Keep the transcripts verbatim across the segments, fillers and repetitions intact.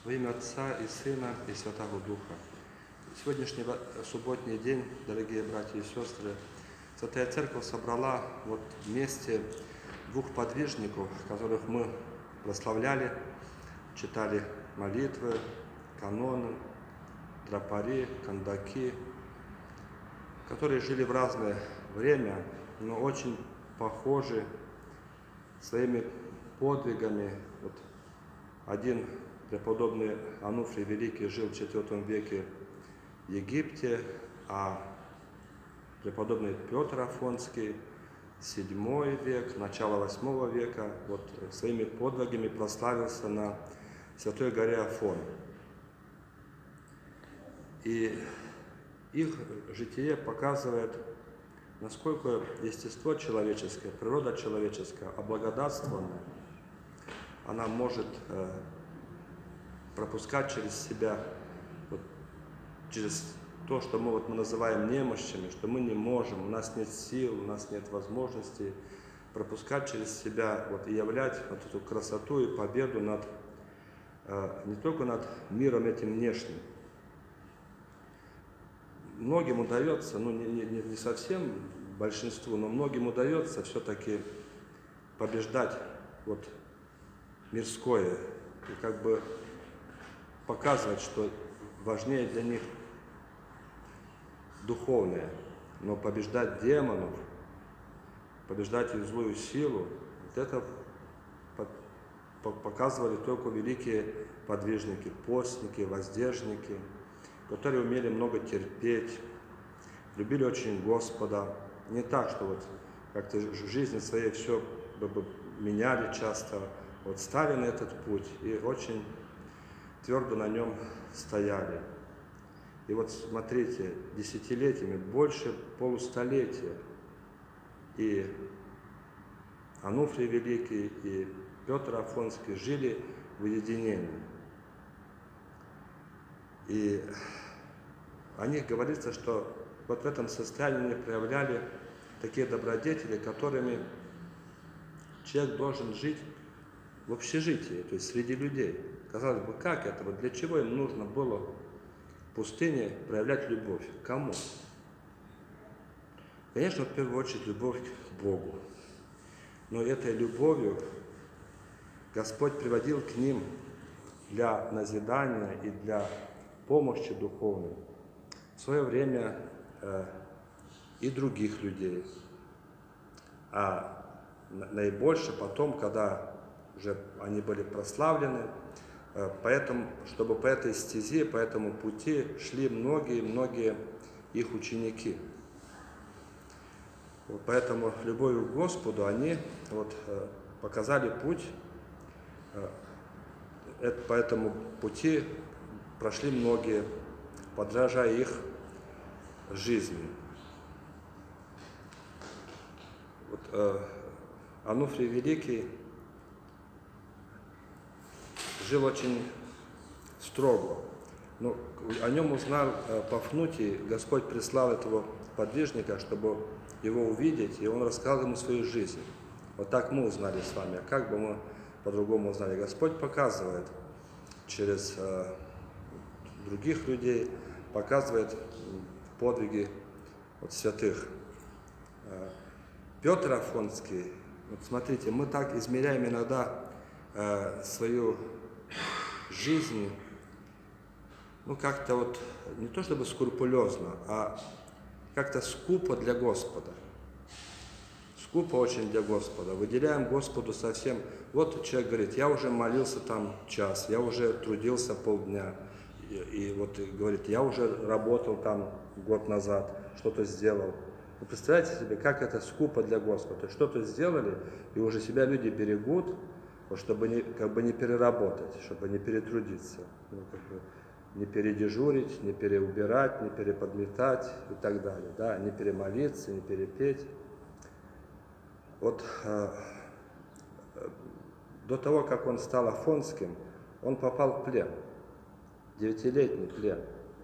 Во имя Отца и Сына и Святого Духа. Сегодняшний субботний день, дорогие братья и сестры, Святая Церковь собрала вот вместе двух подвижников, которых мы прославляли, читали молитвы, каноны, тропари, кандаки, которые жили в разное время, но очень похожи своими подвигами. Вот один преподобный Ануфрий Великий жил в четвёртом веке в Египте, а преподобный Петр Афонский, седьмой век, начало восьмого века, вот своими подвигами прославился на Святой горе Афон. И их житие показывает, насколько естество человеческое, природа человеческая, облагодатствованная, она может э, пропускать через себя, вот, через то, что мы, вот, мы называем немощами, что мы не можем, у нас нет сил, у нас нет возможностей, пропускать через себя вот, и являть вот эту красоту и победу над, э, не только над миром этим внешним. Многим удается, ну не, не, не совсем большинству, но многим удается все-таки побеждать вот, мирское и как бы показывать, что важнее для них духовное, но побеждать демонов, побеждать их злую силу, вот это показывали только великие подвижники, постники, воздержники, которые умели много терпеть, любили очень Господа. Не так, что вот как-то в жизни своей все меняли часто, вот стали на этот путь и очень твердо на нем стояли. И вот смотрите, десятилетиями, больше полустолетия, и Ануфрий Великий, и Петр Афонский жили в уединении. И о них говорится, что вот в этом состоянии они проявляли такие добродетели, которыми человек должен жить в общежитии, то есть среди людей. Казалось бы, как это? Вот для чего им нужно было в пустыне проявлять любовь? Кому? Конечно, в первую очередь, любовь к Богу. Но этой любовью Господь приводил к ним для назидания и для помощи духовной в свое время э, и других людей. А наибольше потом, когда уже они были прославлены, э, поэтому, чтобы по этой стезе, по этому пути шли многие-многие их ученики. Вот поэтому любовью к Господу они вот, э, показали путь, э, по этому пути прошли многие, подражая их жизни. Вот, э, Ануфрий Великий жил очень строго. Но о нем узнал э, Пафнутий, Господь прислал этого подвижника, чтобы его увидеть, и он рассказал ему свою жизнь. Вот так мы узнали с вами. А как бы мы по-другому узнали? Господь показывает через э, других людей, показывает подвиги вот, святых. Петр Афонский, вот смотрите, мы так измеряем иногда э, свою жизнь, ну как-то вот, не то чтобы скрупулезно, а как-то скупо для Господа. Скупо очень для Господа. Выделяем Господу совсем. Вот человек говорит, я уже молился там час, я уже трудился полдня. И, и вот говорит, я уже работал там год назад, что-то сделал. Вы представляете себе, как это скупо для Господа. Что-то сделали, и уже себя люди берегут, вот, чтобы не, как бы не переработать, чтобы не перетрудиться, ну, как бы не передежурить, не переубирать, не переподметать и так далее. Да? Не перемолиться, не перепеть. Вот э, до того, как он стал Афонским, он попал в плен. Девятилетний плен.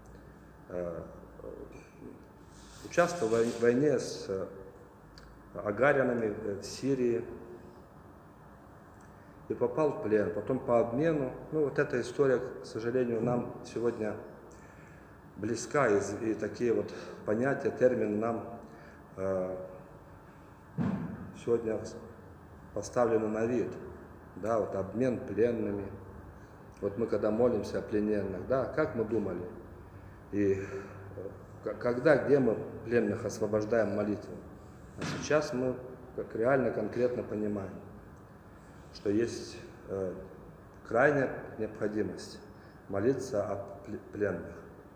Участвовал в войне с агарянами в Сирии. и попал в плен, потом по обмену. Ну вот эта история, к сожалению, нам сегодня близка, и, и такие вот понятия, термины нам э, сегодня поставлены на вид. Да, вот обмен пленными. Вот мы когда молимся о плененных, да, как мы думали? И когда, где мы пленных освобождаем молитву? А сейчас мы как реально, конкретно понимаем, что есть э, крайняя необходимость молиться о пленных.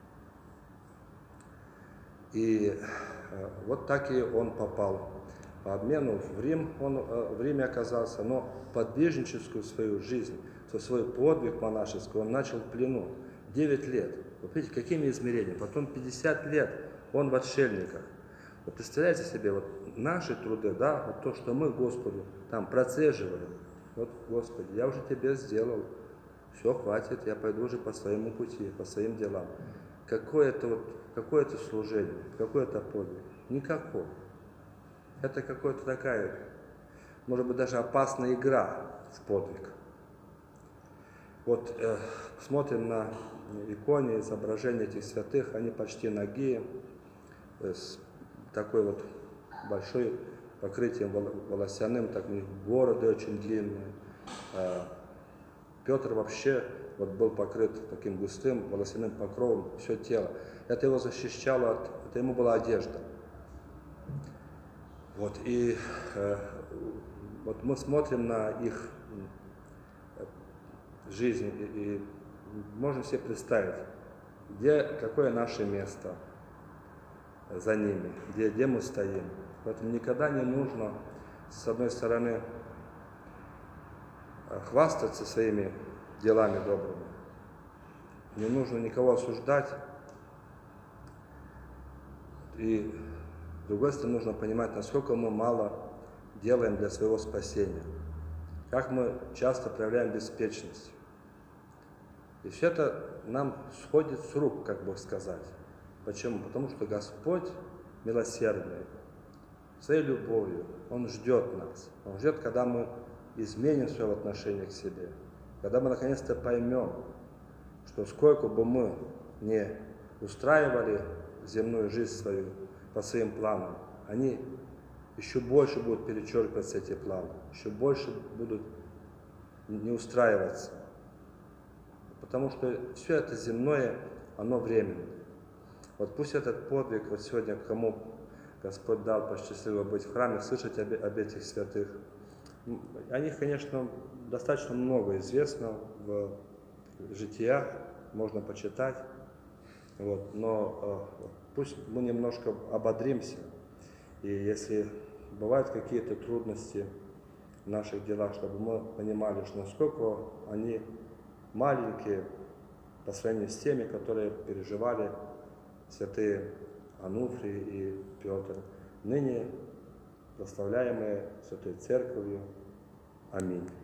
И э, вот так и он попал по обмену в Рим, он э, в Риме оказался, но подвижническую свою жизнь, свой подвиг монашеский он начал в плену. девять лет. Вот видите, какими измерениями. Потом пятьдесят лет он в отшельниках. Вот представляете себе, вот наши труды, да, вот то, что мы Господу там процеживаем. Вот, Господи, я уже тебе сделал, все, хватит, я пойду уже по своему пути, по своим делам. Какое-то вот, какое-то служение, какой-то подвиг? Никакой. Это какая-то такая, может быть, даже опасная игра в подвиг. Вот э, смотрим на иконе изображения этих святых, они почти нагие, с такой вот большой покрытием волосяным, так у них бороды очень длинные. Э, Петр вообще вот был покрыт таким густым волосяным покровом, все тело. Это его защищало, от, это ему была одежда. Вот, и э, вот мы смотрим на их жизнь и, и можем себе представить, где, какое наше место за ними, где, где мы стоим. Поэтому никогда не нужно, с одной стороны, хвастаться своими делами добрыми. Не нужно никого осуждать. И с другой стороны, нужно понимать, насколько мы мало делаем для своего спасения. Как мы часто проявляем беспечность. И все это нам сходит с рук, как бы сказать. Почему? Потому что Господь милосердный, своей любовью, Он ждет нас. Он ждет, когда мы изменим свое отношение к себе. Когда мы наконец-то поймем, что сколько бы мы не устраивали земную жизнь свою по своим планам, они еще больше будут перечеркиваться, эти планы, еще больше будут не устраиваться. Потому что все это земное, оно временно. Вот пусть этот подвиг, вот сегодня кому Господь дал посчастливо быть в храме, слышать об, об этих святых. О них, конечно, достаточно много известно в житиях, можно почитать. Вот, но э, пусть мы немножко ободримся. И если бывают какие-то трудности в наших делах, чтобы мы понимали, что насколько они маленькие по сравнению с теми, которые переживали святые Ануфрий и Петр, ныне прославляемые Святой Церковью. Аминь.